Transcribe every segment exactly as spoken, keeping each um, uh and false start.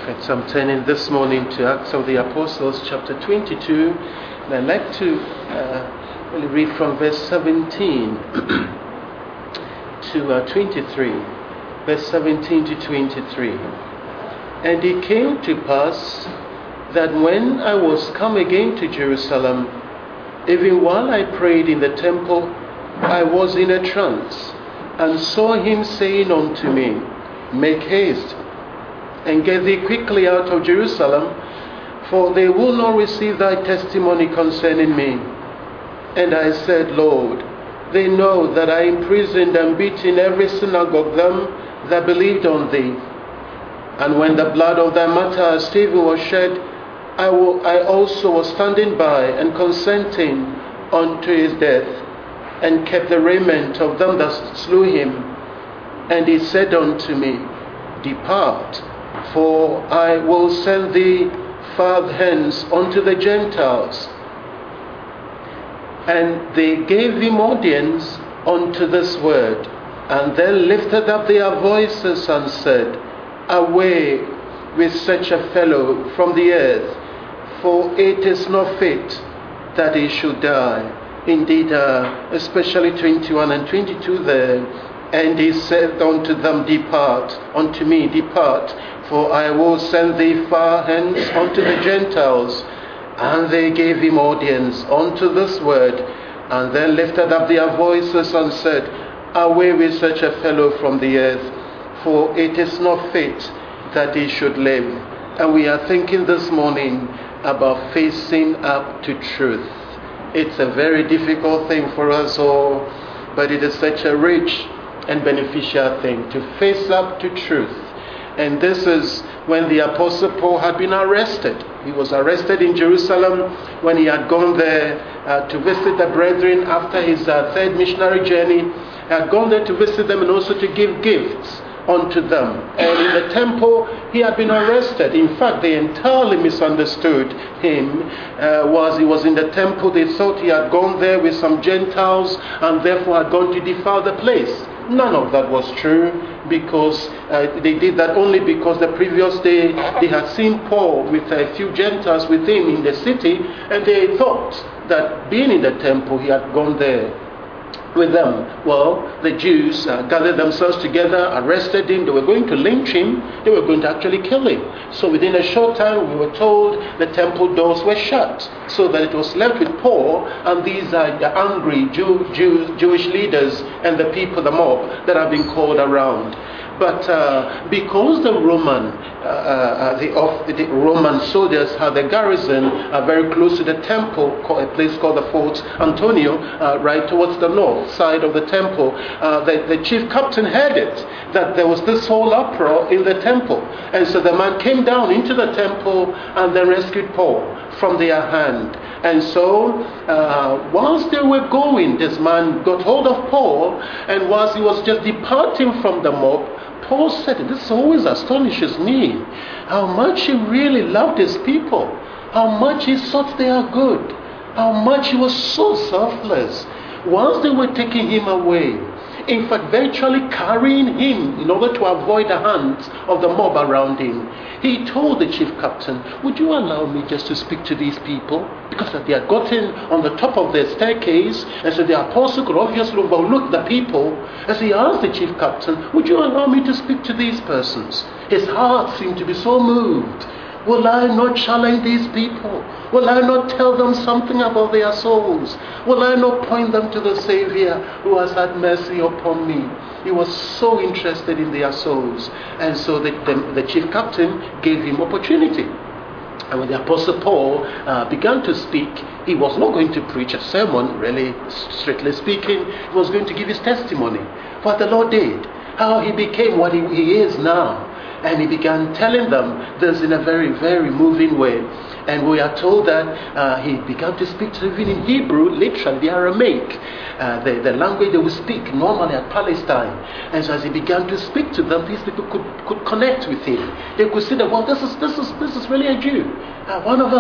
Right, so I'm turning this morning to Acts of the Apostles, chapter twenty-two, and I'd like to uh, really read from verse seventeen to uh, twenty-three. Verse seventeen to twenty-three. And it came to pass that when I was come again to Jerusalem, even while I prayed in the temple, I was in a trance, and saw him saying unto me, Make haste, and get thee quickly out of Jerusalem, for they will not receive thy testimony concerning me. And I said, Lord, they know that I imprisoned and beat in every synagogue them that believed on thee. And when the blood of thy martyr Stephen was shed, I, will, I also was standing by and consenting unto his death, and kept the raiment of them that slew him. And he said unto me, Depart, for I will send thee far hence unto the Gentiles. And they gave him audience unto this word, and then lifted up their voices and said, Away with such a fellow from the earth, for it is not fit that he should die. Indeed, uh, especially twenty-one and twenty-two there. And he said unto them, Depart, unto me, depart, for I will send thee far hence unto the Gentiles. And they gave him audience unto this word, and then lifted up their voices and said, Away with such a fellow from the earth, for it is not fit that he should live. And we are thinking this morning about facing up to truth. It's a very difficult thing for us all, but it is such a rich and beneficial thing to face up to truth. And this is when the Apostle Paul had been arrested. He was arrested in Jerusalem when he had gone there uh, to visit the brethren after his uh, third missionary journey. He had gone there to visit them and also to give gifts unto them. And in the temple, he had been arrested. In fact, they entirely misunderstood him. Uh, whilst he was in the temple, they thought he had gone there with some Gentiles and therefore had gone to defile the place. None of that was true, because uh, they did that only because the previous day they had seen Paul with a few Gentiles with him in the city, and they thought that being in the temple he had gone there with them. Well, the Jews uh, gathered themselves together, arrested him. They were going to lynch him. They were going to actually kill him. So within a short time, we were told the temple doors were shut, so that it was left with Paul and these are the angry Jew, Jew, Jewish leaders and the people, the mob, that have been called around. But uh, because the Roman, uh, uh, the, of, the Roman soldiers had a garrison uh, very close to the temple, called, a place called the Fort Antonio, uh, right towards the north side of the temple, uh, the, the chief captain heard it, that there was this whole uproar in the temple. And so the man came down into the temple and then rescued Paul from their hand. And so, uh, whilst they were going, this man got hold of Paul, and whilst he was just departing from the mob, Paul said, this always astonishes me, how much he really loved his people, how much he thought they are good, how much he was so selfless. Whilst they were taking him away, in fact, virtually carrying him in order to avoid the hands of the mob around him, he told the chief captain, would you allow me just to speak to these people? Because they had gotten on the top of the staircase, and so the apostle could obviously overlook the people. As he asked the chief captain, would you allow me to speak to these persons? His heart seemed to be so moved. Will I not challenge these people? Will I not tell them something about their souls? Will I not point them to the Savior who has had mercy upon me? He was so interested in their souls. And so the, the, the chief captain gave him opportunity. And when the Apostle Paul uh, began to speak, he was not going to preach a sermon, really, strictly speaking. He was going to give his testimony. What the Lord did, how he became what he, he is now. And he began telling them this in a very, very moving way. And we are told that uh, he began to speak to them even in Hebrew, literally the Aramaic, uh, the, the language they would speak normally at Palestine. And so as he began to speak to them, these people could, could connect with him. They could see that, well, this is this is this is really a Jew, uh, one of us.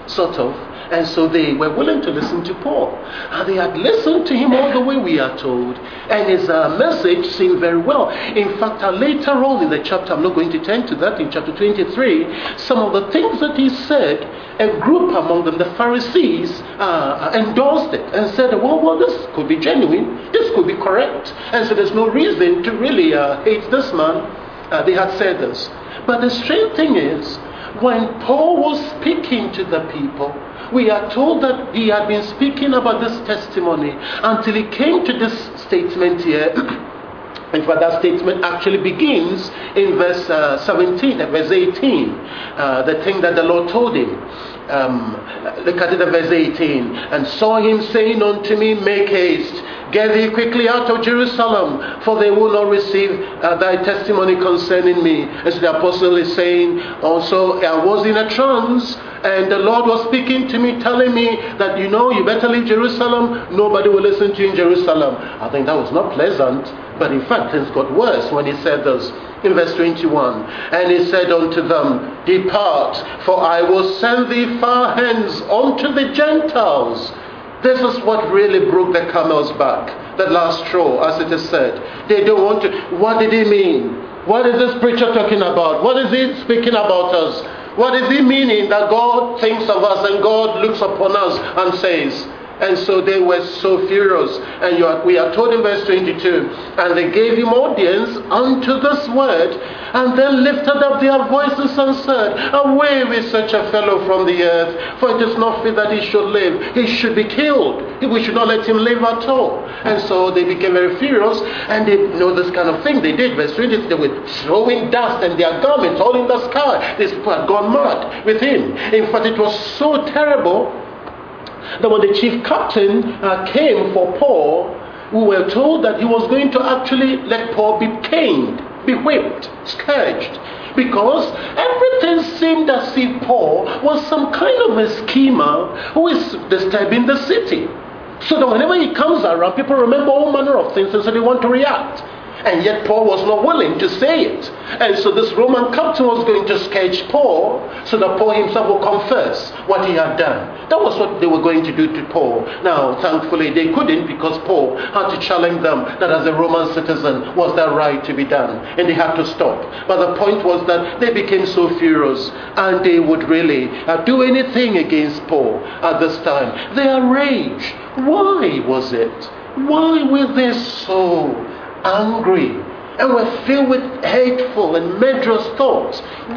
sort of. And so they were willing to listen to Paul. And they had listened to him all the way, we are told. And his uh, message seemed very well. In fact, uh, later on in the chapter, I'm not going to turn to that, in chapter twenty-three, some of the things that he said, a group among them, the Pharisees, uh, endorsed it and said, well, well, this could be genuine. This could be correct. And so there's no reason to really uh, hate this man. Uh, they had said this. But the strange thing is, when Paul was speaking to the people, we are told that he had been speaking about this testimony until he came to this statement here. In fact, that statement actually begins in verse uh, seventeen, uh, verse eighteen, uh, the thing that the Lord told him. Um, look at it at verse eighteen. And saw him saying unto me, make haste, get thee quickly out of Jerusalem, for they will not receive uh, thy testimony concerning me. As the apostle is saying, also I was in a trance, and the Lord was speaking to me, telling me that, you know, you better leave Jerusalem. Nobody will listen to you in Jerusalem. I think that was not pleasant. But in fact, things got worse when he said this. In verse twenty-one, and he said unto them, depart, for I will send thee far hence unto the Gentiles. This is what really broke the camel's back, the last straw, as it is said. They don't want to. What did he mean? What is this preacher talking about? What is he speaking about us? What is he meaning that God thinks of us and God looks upon us and says? And so they were so furious. And you are, we are told in verse twenty-two, and they gave him audience unto this word, and then lifted up their voices and said, away with such a fellow from the earth, for it is not fit that he should live. He should be killed. We should not let him live at all. And so they became very furious, and they you know this kind of thing they did. Verse twenty, they were throwing dust and their garments all in the sky. These people had gone mad with him. In fact, it was so terrible that when the chief captain uh, came for Paul, we were told that he was going to actually let Paul be caned, be whipped, scourged, because everything seemed as if Paul was some kind of a schemer who is disturbing the city. So that whenever he comes around, people remember all manner of things, and so they want to react. And yet Paul was not willing to say it. And so this Roman captain was going to scourge Paul, so that Paul himself will confess what he had done. That was what they were going to do to Paul. Now, thankfully, they couldn't, because Paul had to challenge them that as a Roman citizen, was that right to be done? And they had to stop. But the point was that they became so furious, and they would really uh, do anything against Paul at this time. Their rage, why was it? Why were they so angry and were filled with hateful and murderous thoughts?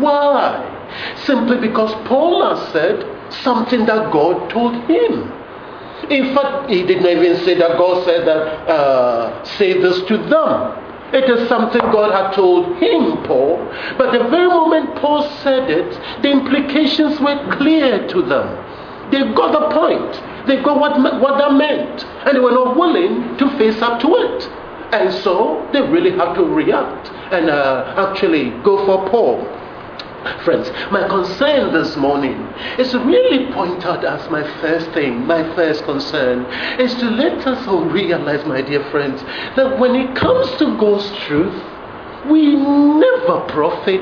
Why? Simply because Paul has said something that God told him. In fact, he did not even say that God said that, uh, say this to them. It is something God had told him, Paul. But the very moment Paul said it, the implications were clear to them. They got the point. They got what, what that meant. And they were not willing to face up to it. And so they really had to react and uh, actually go for Paul. Friends, my concern this morning is to really point out as my first thing, my first concern, is to let us all realize, my dear friends, that when it comes to God's truth, we never profit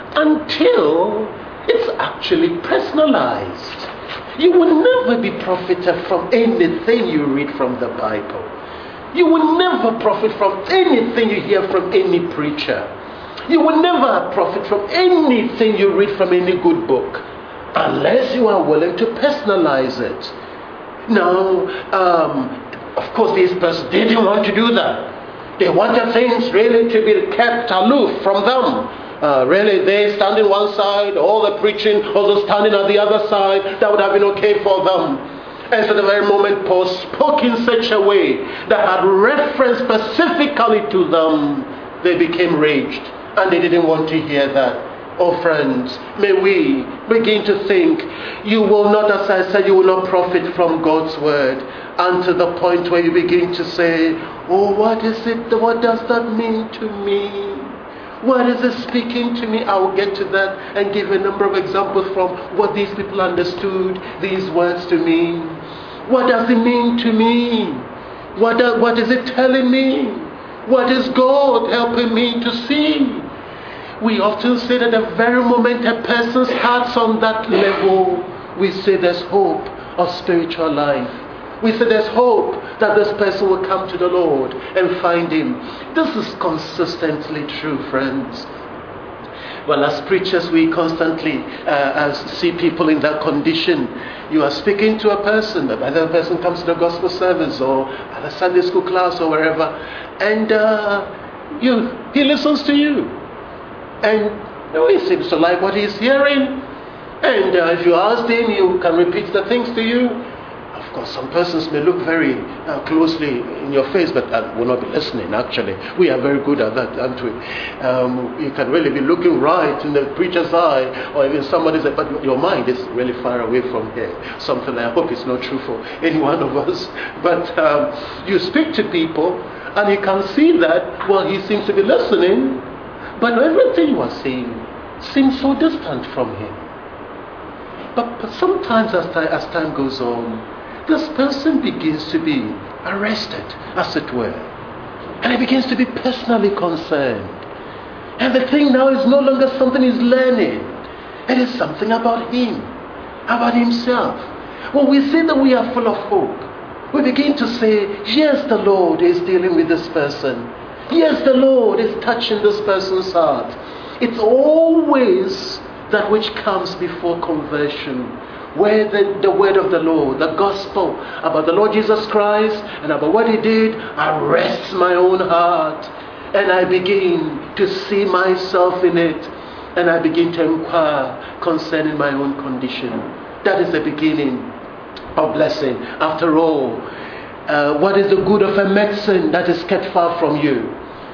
until it's actually personalized. You will never be profited from anything you read from the Bible. You will never profit from anything you hear from any preacher. You will never profit from anything you read from any good book, unless you are willing to personalize it. Now, um, of course, these persons didn't want to do that. They wanted things really to be kept aloof from them. Uh, really, they stand in one side, all the preaching, also standing on the other side. That would have been okay for them. And so the very moment Paul spoke in such a way that had reference specifically to them, they became raged. And they didn't want to hear that. Oh friends, may we begin to think, you will not, as I said, you will not profit from God's word until the point where you begin to say, oh, what is it, what does that mean to me? What is it speaking to me? I will get to that and give a number of examples from what these people understood these words to mean. What does it mean to me? What, do, what is it telling me? What is God helping me to see? We often say that the very moment a person's heart's on that level, we say there's hope of spiritual life. We say there's hope that this person will come to the Lord and find Him. This is consistently true, friends. Well, as preachers, we constantly uh, as see people in that condition. You are speaking to a person, either the person comes to the gospel service or at a Sunday school class or wherever, and uh, you he listens to you. And you know, he seems to like what he's hearing. And uh, if you ask him, he can repeat the things to you. Of course, some persons may look very uh, closely in your face, but uh, will not be listening, actually. We are very good at that, aren't we? Um, you can really be looking right in the preacher's eye, or even somebody's eye, but your mind is really far away from here. Something I hope is not true for any one of us. But um, you speak to people, and you can see that, well, he seems to be listening, but everything you are saying seems so distant from him. But, but sometimes as time, as time goes on, this person begins to be arrested, as it were. And he begins to be personally concerned. And the thing now is no longer something he's learning. It is something about him, about himself. When we say that we are full of hope, we begin to say, yes, the Lord is dealing with this person. Yes, the Lord is touching this person's heart. It's always that which comes before conversion, where the, the word of the Lord, the gospel about the Lord Jesus Christ and about what He did, arrests my own heart. And I begin to see myself in it. And I begin to inquire concerning my own condition. That is the beginning of blessing. After all, uh, what is the good of a medicine that is kept far from you?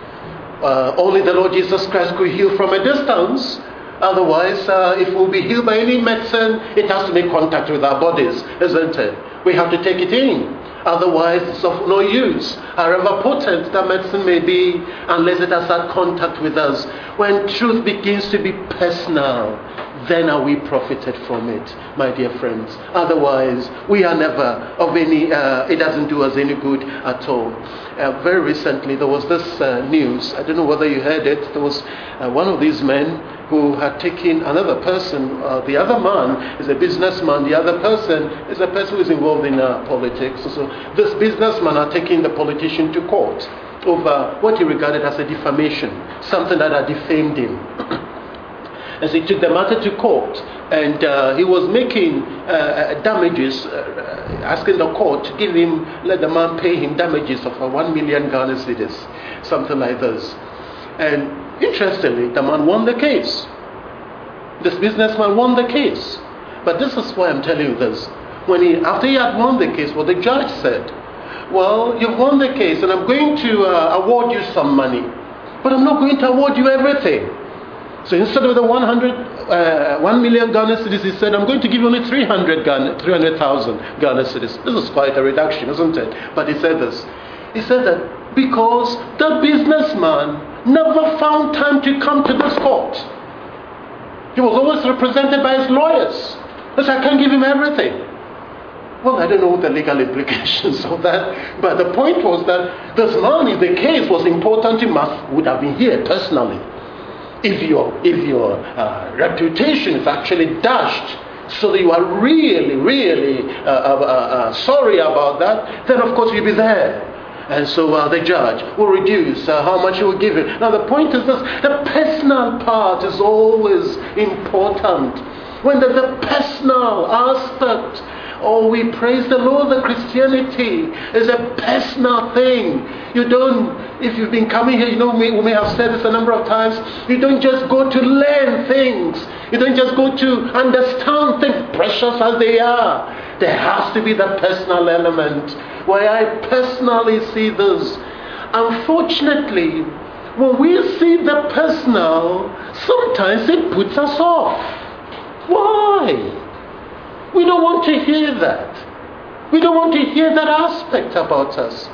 Uh, only the Lord Jesus Christ could heal from a distance. Otherwise, uh, if we'll be healed by any medicine, it has to make contact with our bodies, isn't it? We have to take it in. Otherwise, it's of no use. However potent that medicine may be, unless it has had contact with us. When truth begins to be personal, then are we profited from it, my dear friends. Otherwise, we are never of any, uh, it doesn't do us any good at all. Uh, very recently, there was this uh, news, I don't know whether you heard it, there was uh, one of these men who had taken another person, uh, the other man is a businessman, the other person is a person who is involved in uh, politics. So this businessman had taken the politician to court over what he regarded as a defamation, something that had defamed him. As he took the matter to court, and uh, he was making uh, damages, uh, asking the court to give him, let the man pay him damages of uh, one million Ghana cedis, something like this. And interestingly, the man won the case. This businessman won the case. But this is why I'm telling you this. When he, after he had won the case, what the judge said, well, you've won the case, and I'm going to uh, award you some money, but I'm not going to award you everything. So instead of the one hundred, uh, one million Ghana cedis, he said, I'm going to give you only three hundred thousand Ghana cedis. This is quite a reduction, isn't it? But he said this. He said that because the businessman never found time to come to this court. He was always represented by his lawyers. He said, I can't give him everything. Well, I don't know the legal implications of that, but the point was that this man, if the case was important, he must would have been here personally. If your if your uh, reputation is actually dashed, so that you are really, really uh, uh, uh, sorry about that, then of course you'll be there. And so uh, the judge will reduce uh, how much he will give it. Now the point is this, the personal part is always important. When there's a personal aspect, oh, we praise the Lord that Christianity is a personal thing. You don't, if you've been coming here, you know, we, we may have said this a number of times, you don't just go to learn things. You don't just go to understand things, precious as they are. There has to be the personal element, where I personally see this. Unfortunately, when we see the personal, sometimes it puts us off. Why? We don't want to hear that. We don't want to hear that aspect about us.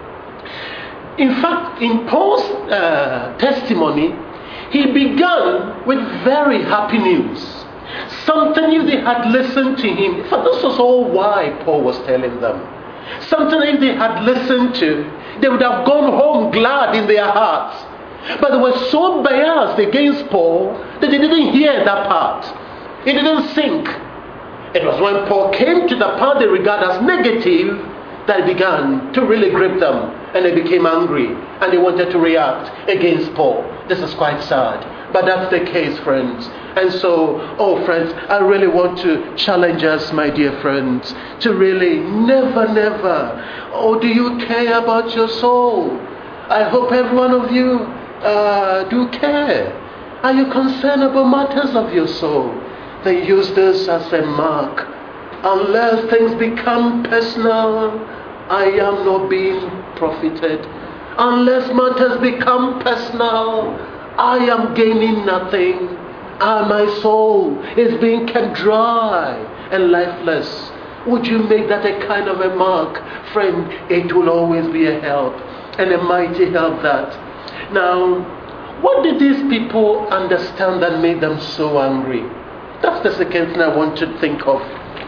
In fact, in Paul's uh, testimony, he began with very happy news. Something if they had listened to him. In fact, this was all why Paul was telling them. Something if they had listened to, they would have gone home glad in their hearts. But they were so biased against Paul that they didn't hear that part. It didn't sink. It was when Paul came to the part they regard as negative that it began to really grip them. And they became angry. And they wanted to react against Paul. This is quite sad. But that's the case, friends. And so, oh friends, I really want to challenge us, my dear friends, to really never, never, oh, do you care about your soul? I hope every one of you uh, do care. Are you concerned about matters of your soul? They use this as a mark. Unless things become personal, I am not being profited. Unless matters become personal, I am gaining nothing. Ah, my soul is being kept dry and lifeless. Would you make that a kind of a mark? Friend, it will always be a help, and a mighty help that. Now, what did these people understand that made them so angry? That's the second thing I want to think of.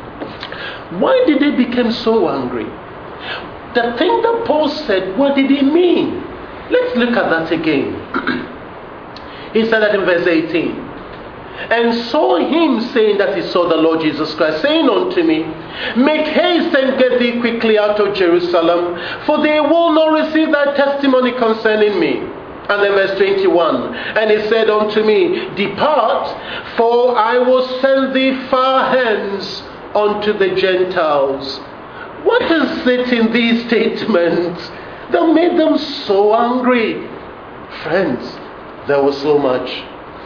Why did they become so angry? The thing that Paul said, what did he mean? Let's look at that again. He said that in verse eighteen. And saw him, saying that he saw the Lord Jesus Christ, saying unto me, make haste and get thee quickly out of Jerusalem, for they will not receive thy testimony concerning me. And then verse twenty-one, and he said unto me, depart, for I will send thee far hence unto the Gentiles. What is it in these statements that made them so angry? Friends, there was so much.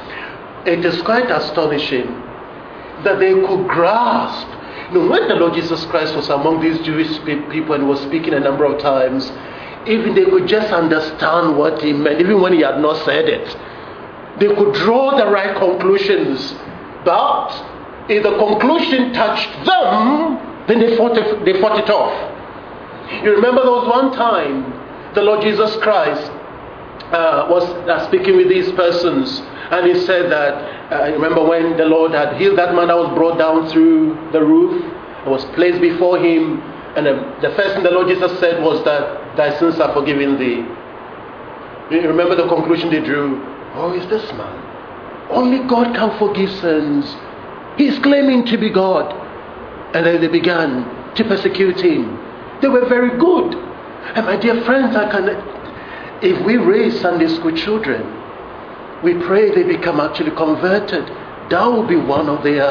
It is quite astonishing that they could grasp. You know, when the Lord Jesus Christ was among these Jewish people and was speaking a number of times, even they could just understand what he meant, even when he had not said it. They could draw the right conclusions. But if the conclusion touched them, then they fought it, they fought it off. You remember there was one time the Lord Jesus Christ uh, was uh, speaking with these persons, and he said that, uh, remember when the Lord had healed that man that was brought down through the roof, and was placed before him, and the, the first thing the Lord Jesus said was that thy sins are forgiven thee. You remember the conclusion they drew? Oh, is this man? Only God can forgive sins. He's claiming to be God. And then they began to persecute him. They were very good. And my dear friends, I can, if we raise Sunday school children, we pray they become actually converted. That will be one of their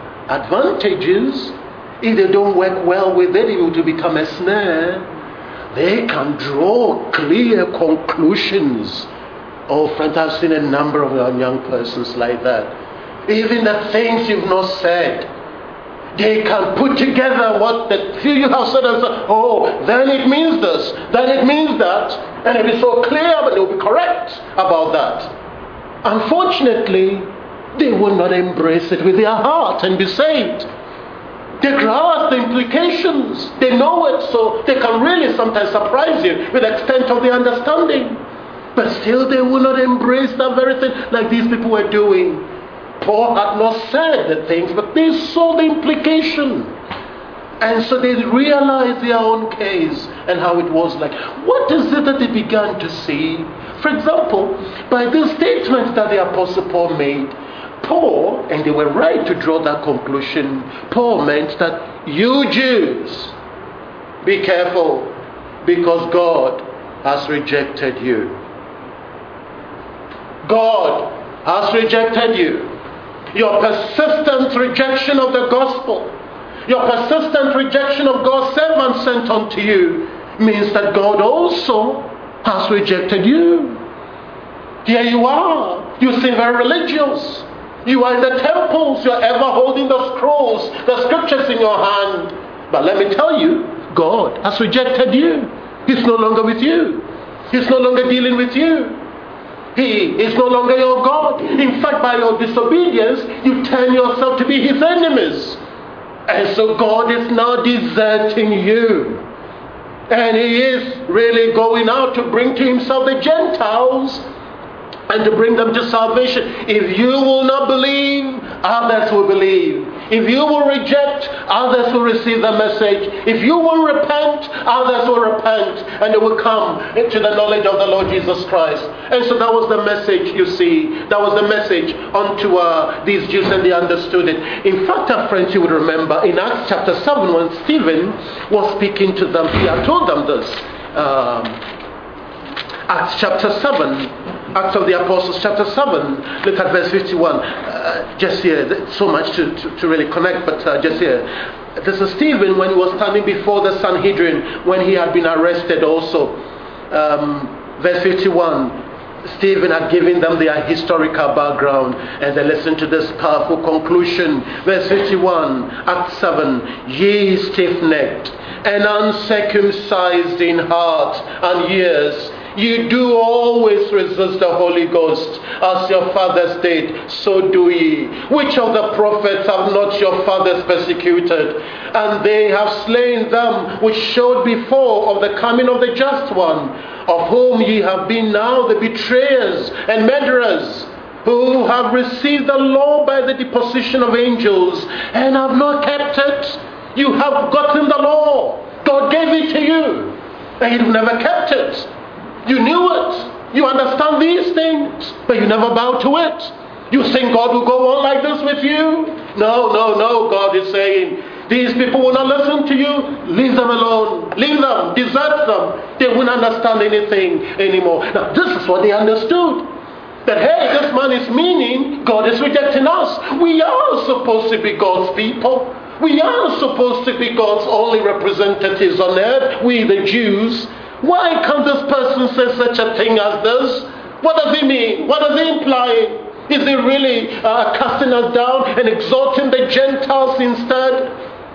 advantages. If they don't work well with it, it will become a snare. They can draw clear conclusions. Oh, friends, I've seen a number of young persons like that. Even the things you've not said, they can put together what the few you have said and say, oh, then it means this, then it means that, and it'll be so clear, but they'll be correct about that. Unfortunately, they will not embrace it with their heart and be saved. They grasp the implications. They know it, so they can really sometimes surprise you with the extent of their understanding. But still they will not embrace that very thing like these people were doing. Paul had not said the things, but they saw the implication. And so they realized their own case and how it was like. What is it that they began to see? For example, by the statements that the Apostle Paul made, Paul, and they were right to draw that conclusion, Paul meant that you Jews, be careful, because God has rejected you. God has rejected you. Your persistent rejection of the gospel, your persistent rejection of God's servant sent unto you, means that God also has rejected you. Here you are. You seem very religious. You are in the temples. You are ever holding the scrolls, the scriptures in your hand. But let me tell you, God has rejected you. He's no longer with you. He's no longer dealing with you. He is no longer your God. In fact, by your disobedience, you turn yourself to be his enemies. And so God is now deserting you. And he is really going out to bring to himself the Gentiles and to bring them to salvation. If you will not believe, others will believe. If you will reject, others will receive the message. If you will repent, others will repent, and they will come into the knowledge of the Lord Jesus Christ. And so that was the message, you see. That was the message unto uh, these Jews, and they understood it. In fact, our friends, you would remember in Acts chapter seven, when Stephen was speaking to them, he had told them this. Um, Acts chapter seven, Acts of the Apostles chapter seven, look at verse fifty-one. Uh, just here, there's so much to, to, to really connect, but uh, just here. This is Stephen when he was standing before the Sanhedrin, when he had been arrested also. Um, verse fifty-one. Stephen had given them their historical background, and they listened to this powerful conclusion. Verse fifty-one, Acts seven. Ye stiff-necked and uncircumcised in heart and ears, you do always resist the Holy Ghost, as your fathers did, so do ye. Which of the prophets have not your fathers persecuted? And they have slain them which showed before of the coming of the just one, of whom ye have been now the betrayers and murderers, who have received the law by the deposition of angels, and have not kept it. You have gotten the law. God gave it to you, and you've never kept it. You knew it. You understand these things, but you never bow to it. You think God will go on like this with you? No, no, no. God is saying, these people will not listen to you. Leave them alone. Leave them. Desert them. They won't understand anything anymore. Now, this is what they understood. That, hey, this man is meaning God is rejecting us. We are supposed to be God's people. We are supposed to be God's only representatives on earth. We, the Jews. Why can't this person say such a thing as this? What does he mean? What does he imply? Is he really uh, casting us down and exalting the Gentiles instead?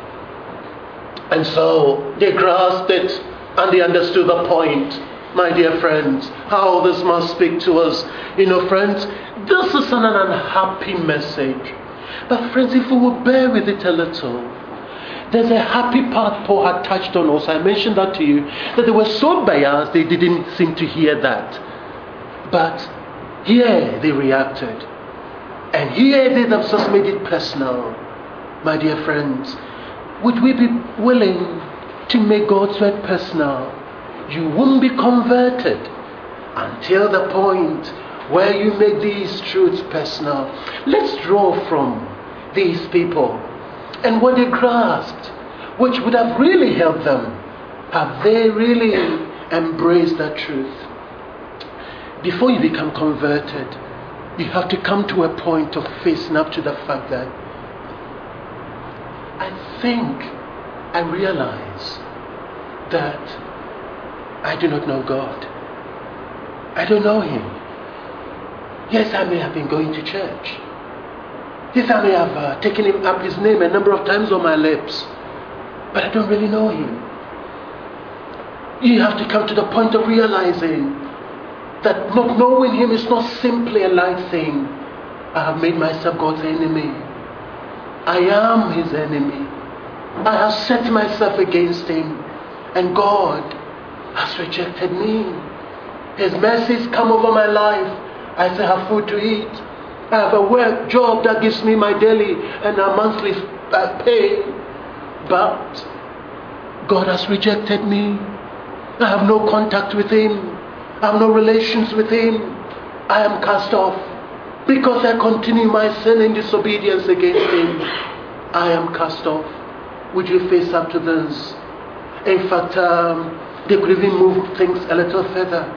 And so they grasped it and they understood the point. My dear friends, how this must speak to us. You know, friends, this is an unhappy message. But friends, if we will bear with it a little, there's a happy part Paul had touched on also. I mentioned that to you, that they were so biased they didn't seem to hear that. But here they reacted. And here they themselves made it personal. My dear friends, would we be willing to make God's word personal? You won't be converted until the point where you make these truths personal. Let's draw from these people and what they grasped, which would have really helped them. Have they really embraced that truth? Before you become converted, you have to come to a point of facing up to the fact that I think I realize that I do not know God. I don't know Him. Yes, I may have been going to church. Yes, I may have uh, taken him up His name a number of times on my lips, but I don't really know Him. You have to come to the point of realizing that not knowing Him is not simply a light thing. I have made myself God's enemy. I am His enemy. I have set myself against Him, and God has rejected me. His mercies come over my life. I still have food to eat. I have a work job that gives me my daily and a monthly uh, pay. But God has rejected me. I have no contact with Him. I have no relations with Him. I am cast off because I continue my sin and disobedience against Him. I am cast off. Would you face up to this? In fact, um, they could even move things a little further.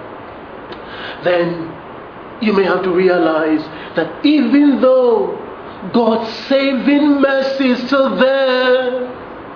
Then you may have to realize that even though God's saving mercy is still there,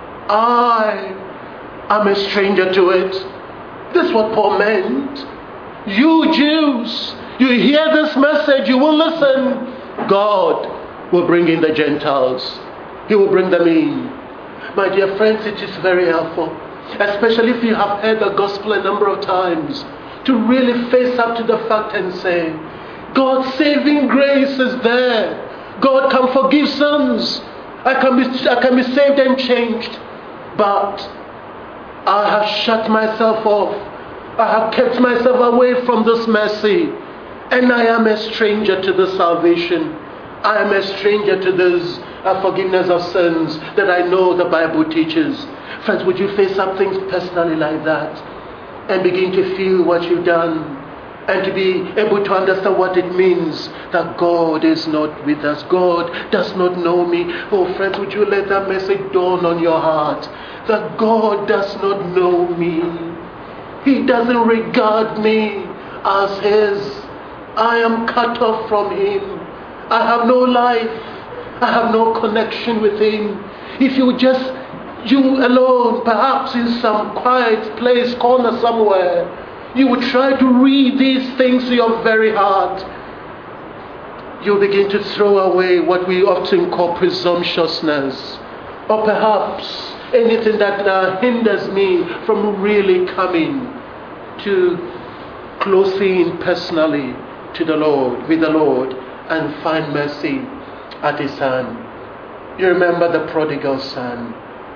I am a stranger to it. This is what Paul meant. You Jews, you hear this message, you will listen. God will bring in the Gentiles. He will bring them in. My dear friends, it is very helpful, especially if you have heard the gospel a number of times, to really face up to the fact and say, God's saving grace is there. God can forgive sins. I can be, I can be saved and changed. But I have shut myself off. I have kept myself away from this mercy. And I am a stranger to this salvation. I am a stranger to this a forgiveness of sins that I know the Bible teaches. Friends, would you face up things personally like that and begin to feel what you've done and to be able to understand what it means that God is not with us. God does not know me. Oh, friends, would you let that message dawn on your heart that God does not know me. He doesn't regard me as His. I am cut off from Him. I have no life. I have no connection with Him. If you just, you alone, perhaps in some quiet place, corner somewhere, you would try to read these things to your very heart, you'll begin to throw away what we often call presumptuousness, or perhaps anything that uh, hinders me from really coming to closely in personally to the Lord, with the Lord, and find mercy at His hand. You remember the prodigal son.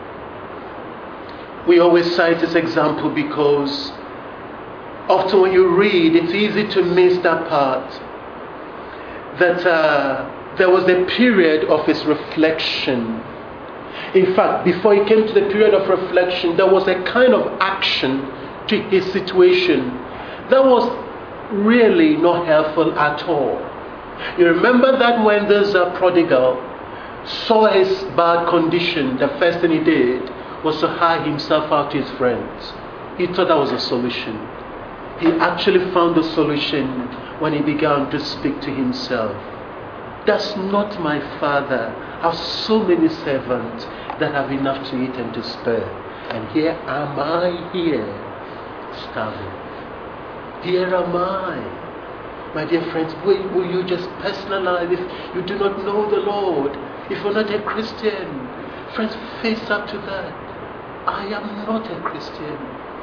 We always cite this example because often when you read, it's easy to miss that part. That uh, there was a period of his reflection. In fact, before he came to the period of reflection, there was a kind of action to his situation that was really not helpful at all. You remember that when this uh, prodigal saw his bad condition, the first thing he did was to hire himself out to his friends. He thought that was a solution. He actually found the solution when he began to speak to himself. That's not my father. I have so many servants that have enough to eat and to spare. And here am I here, starving. Here am I. My dear friends, will, will you just personalize if you do not know the Lord? If you're not a Christian, friends, face up to that. I am not a Christian.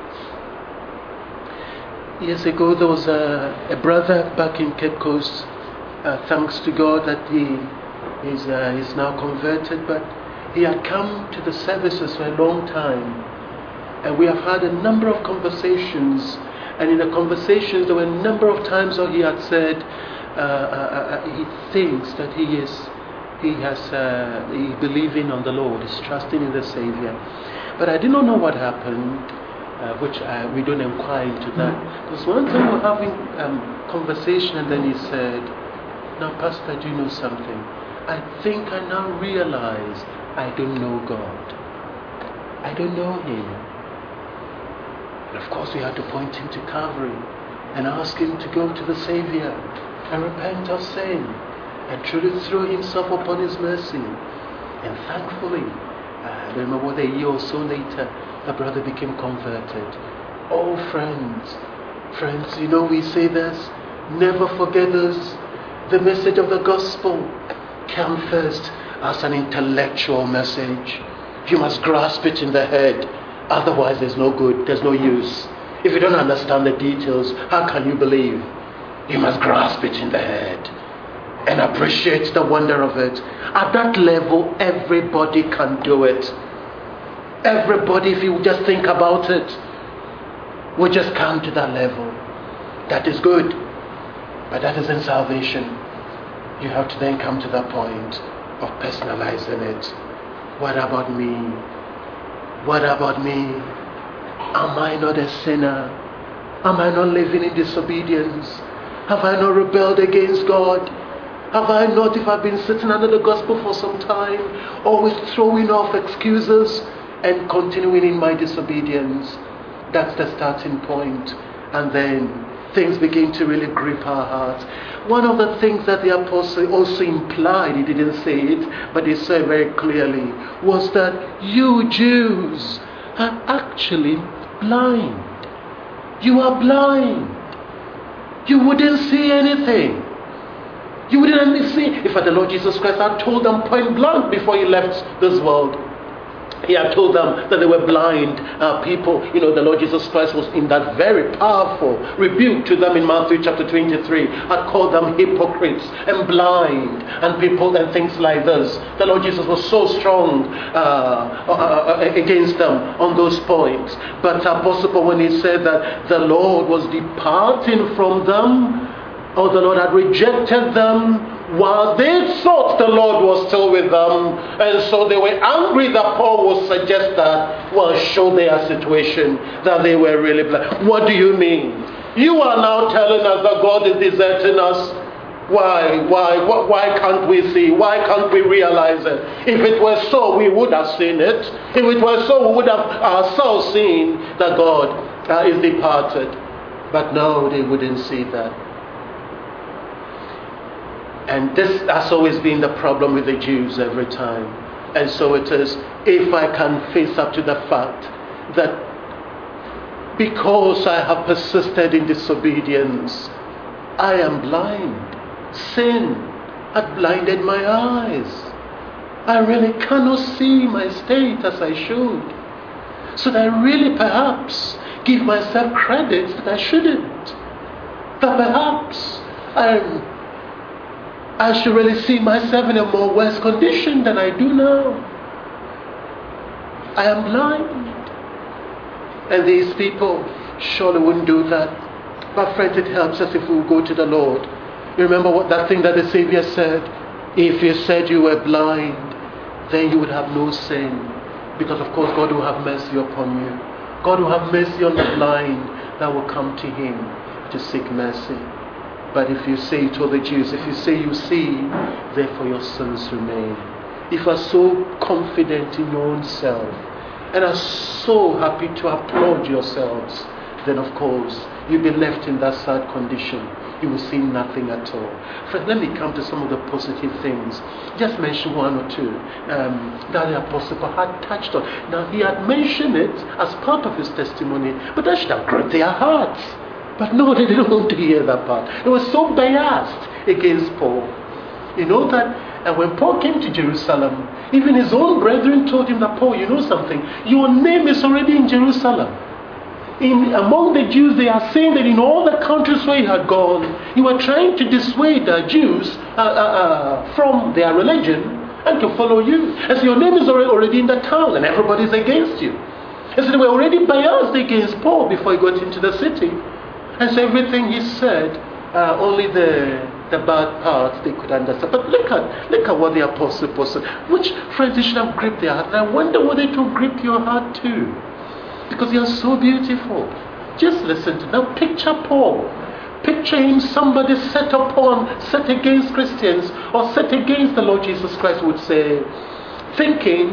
Years ago, there was a, a brother back in Cape Coast. Uh, thanks to God that he is uh, he's now converted, but he had come to the services for a long time, and we have had a number of conversations. And in the conversations, there were a number of times where he had said uh, uh, uh, he thinks that he is he has uh, he believing on the Lord, is trusting in the Savior. But I did not know what happened. Uh, which uh, we don't inquire into that. Because one time we were having um, conversation, and then he said, "Now, Pastor, do you know something? I think I now realize I don't know God. I don't know Him." And of course, we had to point him to Calvary and ask him to go to the Savior and repent of sin and truly throw himself upon His mercy. And thankfully, uh, I don't remember whether a year or so later, the brother became converted. Oh, friends, friends, you know we say this, never forget this. The message of the gospel came first as an intellectual message. You must grasp it in the head. Otherwise, there's no good, there's no use. If you don't understand the details, how can you believe? You must grasp it in the head and appreciate the wonder of it. At that level, everybody can do it. Everybody, if you just think about it, will just come to that level. That is good, but that isn't salvation. You have to then come to that point of personalizing it. What about me? What about me? Am I not a sinner? Am I not living in disobedience? Have I not rebelled against God? Have I not, if I've been sitting under the gospel for some time, always throwing off excuses and continuing in my disobedience? That's the starting point. And then things begin to really grip our hearts. One of the things that the apostle also implied, he didn't say it, but he said very clearly, was that you Jews are actually blind. You are blind. You wouldn't see anything. You wouldn't see. In fact, the Lord Jesus Christ had told them point blank before He left this world. He had told them that they were blind uh, people. You know, the Lord Jesus Christ was in that very powerful rebuke to them in Matthew chapter twenty-three. Had called them hypocrites and blind and people and things like this. The Lord Jesus was so strong uh, uh, uh, against them on those points. But Apostle Paul, when he said that the Lord was departing from them, or the Lord had rejected them, while they thought the Lord was still with them, and so they were angry that Paul would suggest that, well, show their situation, that they were really blind. What do you mean? You are now telling us that God is deserting us. Why? Why? Why can't we see? Why can't we realize it? If it were so, we would have seen it. If it were so, we would have ourselves seen that God uh, is departed. But no, they wouldn't see that. And this has always been the problem with the Jews every time. And so it is, if I can face up to the fact that because I have persisted in disobedience, I am blind. Sin had blinded my eyes. I really cannot see my state as I should. So that I really perhaps give myself credit that I shouldn't. That perhaps I'm I should really see myself in a more worse condition than I do now. I am blind. And these people surely wouldn't do that. But friends, it helps us if we go to the Lord. You remember what that thing that the Savior said? If you said you were blind, then you would have no sin. Because of course God will have mercy upon you. God will have mercy on the blind that will come to Him to seek mercy. But if you say, He told the Jews, if you say you see, therefore your sins remain. If you are so confident in your own self and are so happy to applaud yourselves, then of course you'll be left in that sad condition. You will see nothing at all. Friends, let me come to some of the positive things. Just mention one or two um, that the Apostle Paul had touched on. Now, he had mentioned it as part of his testimony, but that should have gripped their hearts. But no, they didn't want to hear that part. They were so biased against Paul. You know that and when Paul came to Jerusalem, even his own brethren told him that, Paul, you know something? Your name is already in Jerusalem. In, among the Jews, they are saying that in all the countries where you had gone, you were trying to dissuade the Jews uh, uh, uh, from their religion and to follow you. And so your name is already, already in the town and everybody's against you. And so they were already biased against Paul before he got into the city. And so everything he said, uh, only the the bad parts they could understand. But look at look at what the Apostle Paul said, which, friends, they should have gripped their heart. And I wonder whether it will grip your heart too. Because they are so beautiful. Just listen to them. Now picture Paul. Picture him somebody set upon, set against Christians, or set against the Lord Jesus Christ, would say, thinking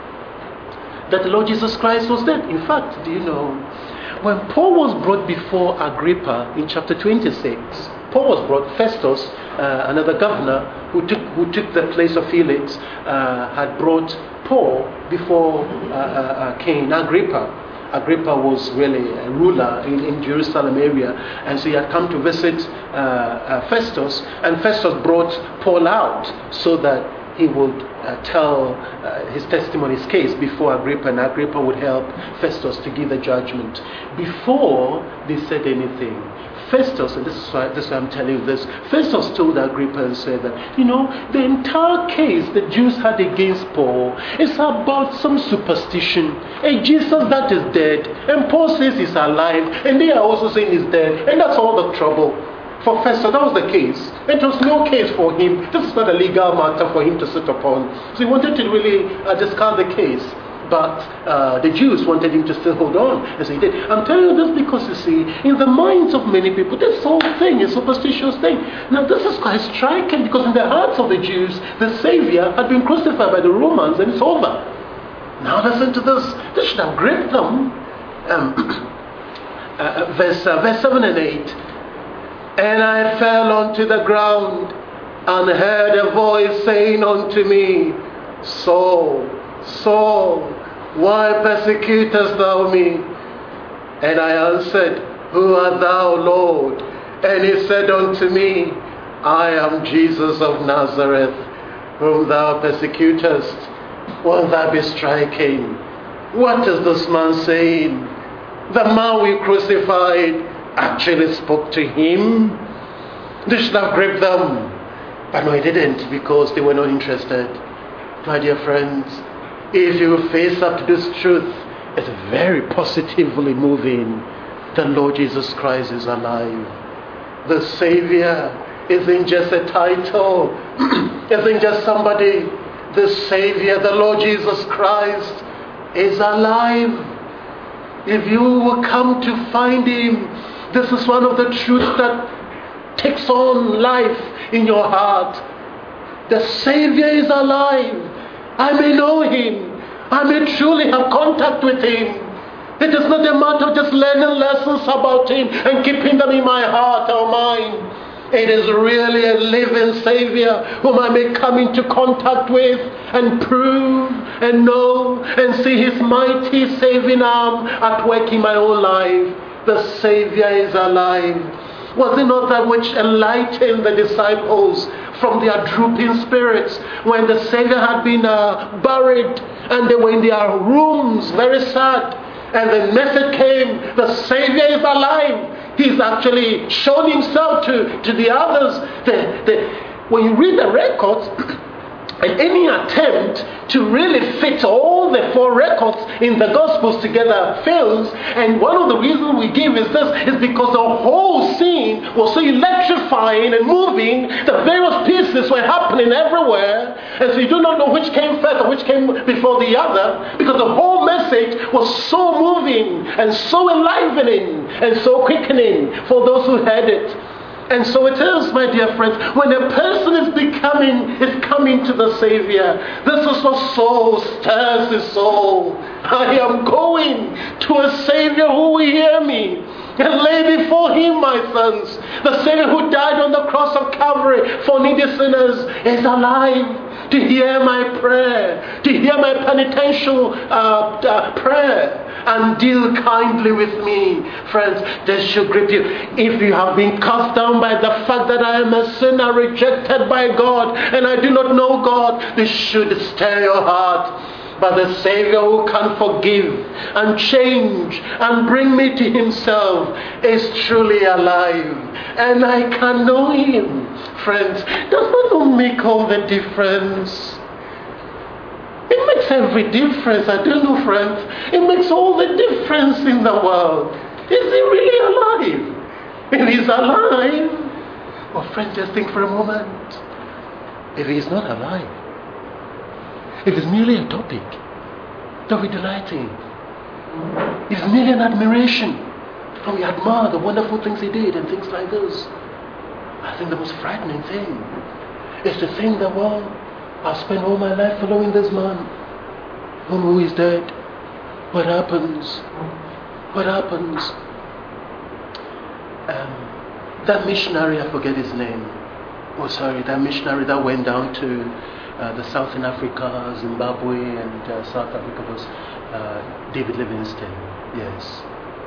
that the Lord Jesus Christ was dead. In fact, do you know, when Paul was brought before Agrippa in chapter twenty-six, Paul was brought, Festus, uh, another governor who took who took the place of Felix, uh, had brought Paul before uh, uh, King Agrippa. Agrippa was really a ruler in, in Jerusalem area, and so he had come to visit uh, uh, Festus, and Festus brought Paul out so that he would uh, tell uh, his testimony, his case before Agrippa, and Agrippa would help Festus to give the judgment. Before they said anything, Festus, and this is why, this is why I'm telling you this, Festus told Agrippa and said that, you know, the entire case the Jews had against Paul is about some superstition. A Jesus that is dead, and Paul says he's alive, and they are also saying he's dead, and that's all the trouble. For Festus, that was the case. It was no case for him. This is not a legal matter for him to sit upon. So he wanted to really uh, discard the case. But uh, the Jews wanted him to still hold on. And so he did. I'm telling you this because, you see, in the minds of many people, this whole thing is a superstitious thing. Now, this is quite striking because in the hearts of the Jews, the Savior had been crucified by the Romans, and it's over. Now listen to this. This should have gripped them. Um, uh, verse, uh, verse seven and eight. And I fell onto the ground and heard a voice saying unto me, Saul, Saul, why persecutest thou me? And I answered, Who art thou, Lord? And he said unto me, I am Jesus of Nazareth, whom thou persecutest. Won't that be striking? What is this man saying? The man we crucified actually spoke to him. They should have gripped them. But no, he didn't, because they were not interested. My dear friends, if you face up to this truth, it's very positively moving. The Lord Jesus Christ is alive. The Savior isn't just a title, isn't just somebody. The Savior, the Lord Jesus Christ, is alive. If you will come to find Him, this is one of the truths that takes on life in your heart. The Savior is alive. I may know Him. I may truly have contact with Him. It is not a matter of just learning lessons about Him and keeping them in my heart or mind. It is really a living Savior whom I may come into contact with and prove and know and see His mighty saving arm at work in my own life. The Savior is alive. Was it not that which enlightened the disciples from their drooping spirits when the Savior had been uh, buried and they were in their rooms very sad? And the message came, the Savior is alive. He's actually shown Himself to, to the others. The, the, when you read the records, and any attempt to really fit all the four records in the Gospels together fails. And one of the reasons we give is this, is because the whole scene was so electrifying and moving. The various pieces were happening everywhere. And so you do not know which came first or which came before the other, because the whole message was so moving and so enlivening and so quickening for those who heard it. And so it is, my dear friends, when a person is becoming, is coming to the Savior, this is what soul stirs his soul. I am going to a Savior who will hear me and lay before Him my sons. The Savior who died on the cross of Calvary for needy sinners is alive to hear my prayer, to hear my penitential uh, uh, prayer, and deal kindly with me. Friends, this should grip you. If you have been cast down by the fact that I am a sinner rejected by God and I do not know God, this should stir your heart. But the Savior who can forgive and change and bring me to Himself is truly alive. And I can know Him. Friends, does that make all the difference? It makes every difference. I don't know, friends. It makes all the difference in the world. Is He really alive? If He's alive, well, friends, just think for a moment. If He's not alive, if it's merely a topic that we delight in, it's merely an admiration, and we admire the wonderful things He did and things like this, I think the most frightening thing is to think that, well, I've spent all my life following this man who is dead. What happens? What happens? Um, that missionary, I forget his name. Oh, sorry, that missionary that went down to uh, the Southern Africa, Zimbabwe, and uh, South Africa was uh, David Livingstone. Yes.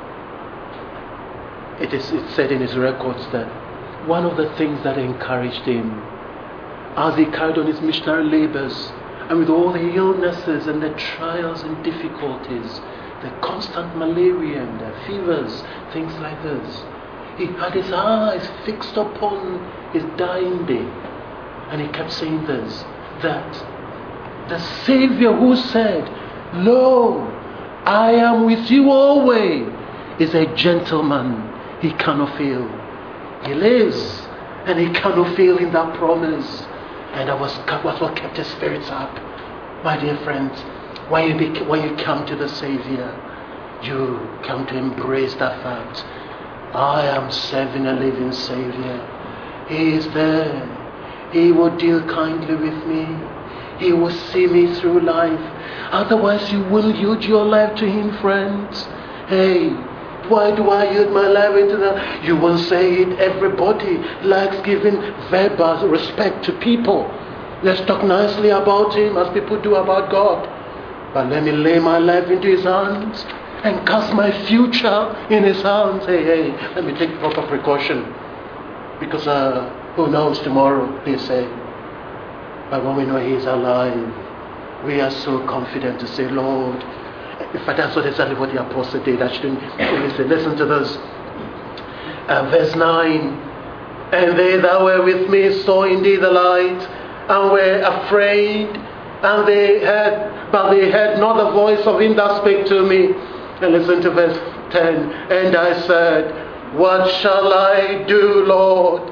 It is. It's said in his records that one of the things that encouraged him as he carried on his missionary labors, and with all the illnesses and the trials and difficulties, the constant malaria and the fevers, things like this, he had his eyes fixed upon his dying day. And he kept saying this, that the Savior who said, "Lo, I am with you always," is a gentleman. He cannot fail. He lives, and he cannot fail in that promise. And that was, was what kept his spirits up. My dear friends, when you, be, when you come to the Savior, you come to embrace that fact. I am serving a living Savior. He is there. He will deal kindly with me. He will see me through life. Otherwise, you will yield your life to Him, friends. Hey, why do I yield my life into that? You will say it. Everybody likes giving verbal respect to people. Let's talk nicely about Him as people do about God. But let me lay my life into His hands and cast my future in His hands. Hey, hey, let me take proper precaution. Because uh, who knows tomorrow, they say. But when we know He is alive, we are so confident to say, Lord, in fact, that's what exactly what the apostle did. I shouldn't listen. Listen to this. Uh, verse nine. And they that were with me saw indeed the light, and were afraid, and they heard, but they heard not the voice of him that spake to me. And listen to verse ten. And I said, what shall I do, Lord?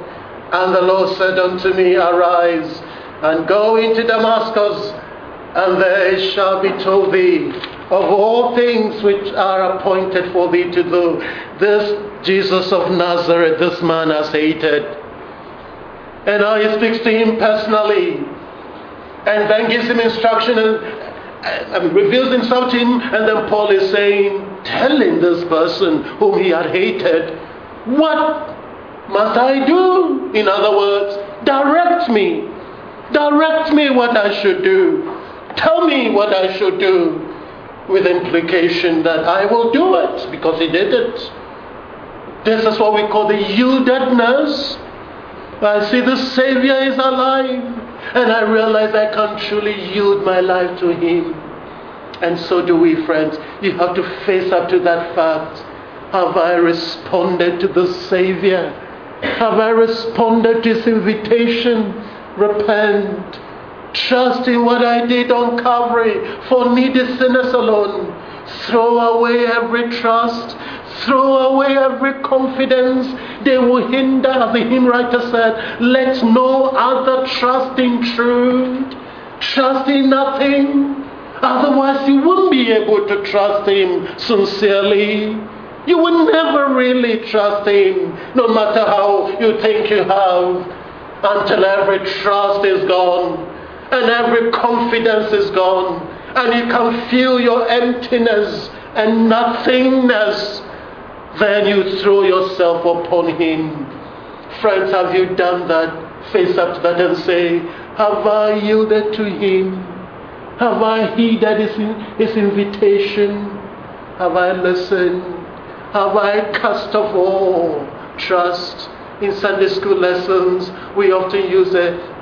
And the Lord said unto me, Arise, and go into Damascus, and there it shall be told thee of all things which are appointed for thee to do. This Jesus of Nazareth, this man has hated. And now he speaks to him personally, and then gives him instruction and, and reveals himself to him. And then Paul is saying, telling this person whom he had hated, what must I do? In other words, direct me. Direct me what I should do. Tell me what I should do. With implication that I will do it, because he did it. This is what we call the yieldedness. I see the Savior is alive, and I realize I can truly yield my life to him. And so do we, friends. You have to face up to that fact. Have I responded to the Savior? Have I responded to his invitation? Repent. Trust in what I did on Calvary for needy sinners alone. Throw away every trust. Throw away every confidence. They will hinder, as the hymn writer said, let no other trust intrude. Trust in nothing. Otherwise you wouldn't be able to trust him sincerely. You will never really trust him, no matter how you think you have, until every trust is gone. And every confidence is gone. And you can feel your emptiness and nothingness. Then you throw yourself upon him. Friends, have you done that? Face up to that and say, have I yielded to him? Have I heeded his, his invitation? Have I listened? Have I cast off all trust? In Sunday school lessons, we often use a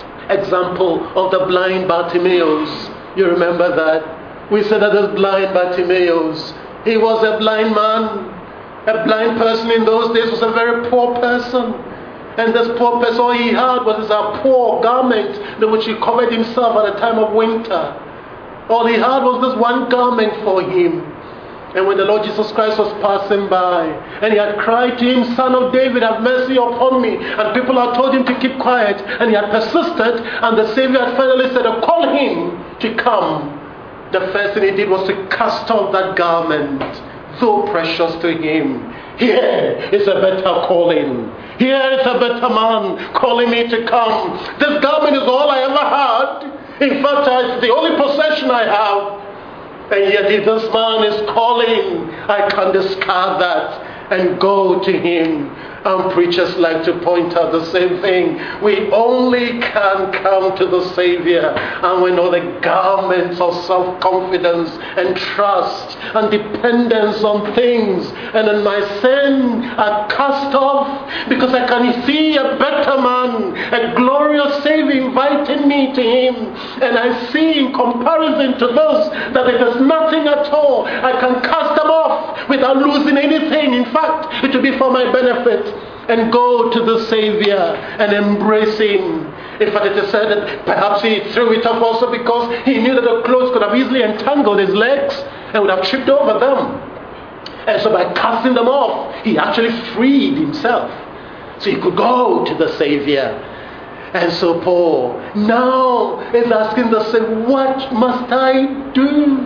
example of the blind Bartimaeus. You remember that? We said that this blind Bartimaeus, he was a blind man. A blind person in those days was a very poor person. And this poor person, all he had was a poor garment in which he covered himself at the time of winter. All he had was this one garment for him. And when the Lord Jesus Christ was passing by, and he had cried to him, Son of David, have mercy upon me. And people had told him to keep quiet, and he had persisted, and the Savior had finally said, call him to come. The first thing he did was to cast off that garment, so precious to him. Here is a better calling. Here is a better man calling me to come. This garment is all I ever had. In fact, it's the only possession I have. And yet if this man is calling, I can discard that and go to him. And preachers like to point out the same thing. We only can come to the Savior and we know the garments of self-confidence and trust and dependence on things. And then my sin are cast off because I can see a better man, a glorious Savior inviting me to him. And I see in comparison to this that it is nothing at all. I can cast them off without losing anything. In fact, it will be for my benefit. And go to the Savior and embrace him. In fact, it is said that perhaps he threw it off also because he knew that the clothes could have easily entangled his legs and would have tripped over them. And so by casting them off, he actually freed himself. So he could go to the Savior. And so Paul now is asking the Savior, what must I do?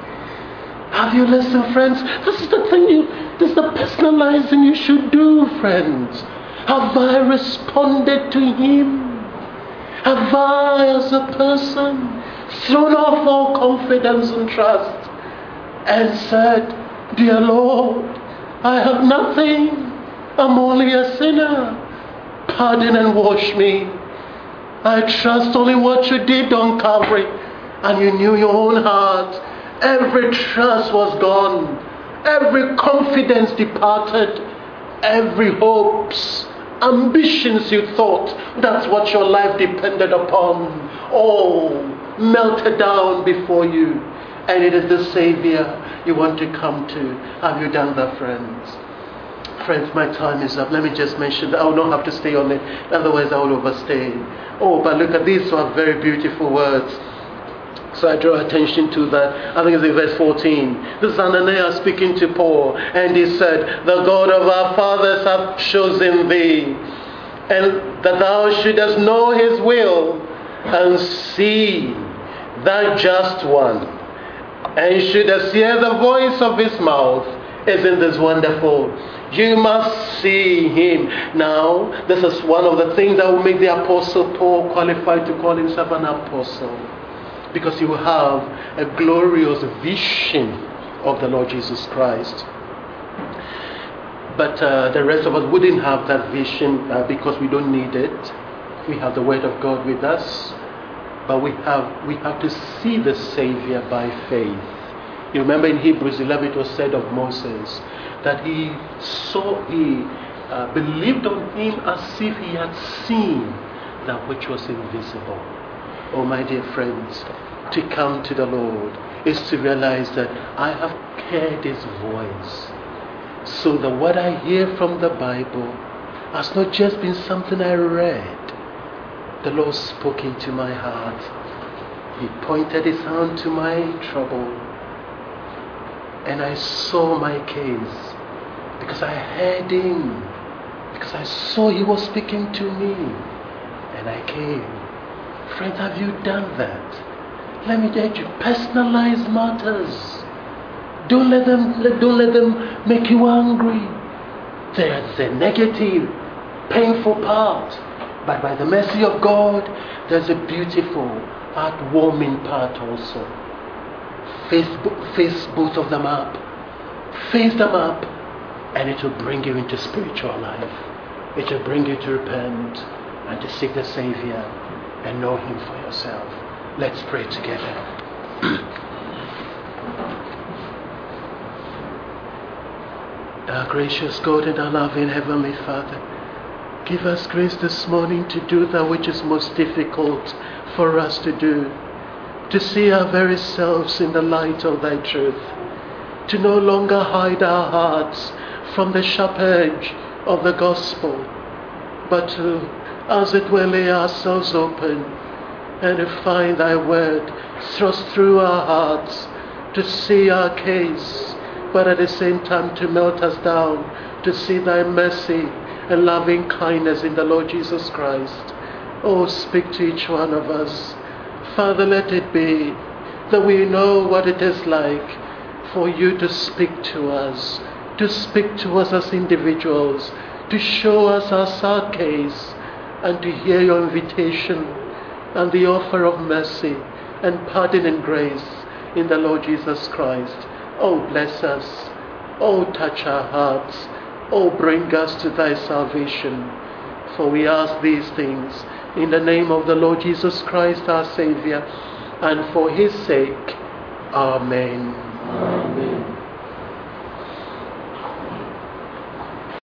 Have you listened, friends? This is the thing you, this is the personalizing you should do, friends. Have I responded to him? Have I, as a person, thrown off all confidence and trust and said, Dear Lord, I have nothing. I'm only a sinner. Pardon and wash me. I trust only what you did on Calvary, and you knew your own heart. Every trust was gone. Every confidence departed. Every hopes, ambitions you thought that's what your life depended upon, all melted down before you. And it is the Savior you want to come to. Have you done that, friends? Friends, my time is up. Let me just mention that I will not have to stay on it. Otherwise I will overstay. Oh, but look at these are very beautiful words. So I draw attention to that. I think it's in verse fourteen. This is Ananias speaking to Paul. And he said, the God of our fathers hath chosen thee and that thou shouldest know his will, and see the just one, and shouldest hear the voice of his mouth. Isn't this wonderful? You must see him. Now, this is one of the things that will make the Apostle Paul qualified to call himself an apostle, because he will have a glorious vision of the Lord Jesus Christ. But uh, the rest of us wouldn't have that vision uh, because we don't need it. We have the Word of God with us, but we have we have to see the Savior by faith. You remember in Hebrews eleven it was said of Moses that he saw, he uh, believed on him as if he had seen that which was invisible. Oh my dear friends, to come to the Lord is to realize that I have heard his voice. So that what I hear from the Bible has not just been something I read. The Lord spoke into my heart. He pointed his hand to my trouble. And I saw my case. Because I heard him. Because I saw he was speaking to me. And I came. Friends, have you done that? Let me tell you, personalize matters. Don't let them don't let them make you angry. There's a negative, painful part. But by the mercy of God, there's a beautiful, heartwarming part also. Face, face both of them up. Face them up. And it will bring you into spiritual life. It will bring you to repent and to seek the Savior and know him for yourself. Let's pray together. Our gracious God and our loving Heavenly Father, give us grace this morning to do that which is most difficult for us to do, to see our very selves in the light of thy truth, to no longer hide our hearts from the sharp edge of the gospel, but to, as it were, lay ourselves open and to find thy word thrust through our hearts, to see our case, but at the same time to melt us down, to see thy mercy and loving kindness in the Lord Jesus Christ. Oh, speak to each one of us. Father, let it be that we know what it is like for you to speak to us, to speak to us as individuals, to show us our sad case, and to hear your invitation and the offer of mercy and pardon and grace in the Lord Jesus Christ. Oh, bless us. Oh, touch our hearts. Oh, bring us to thy salvation. For we ask these things in the name of the Lord Jesus Christ, our Savior, and for his sake. Amen. Amen.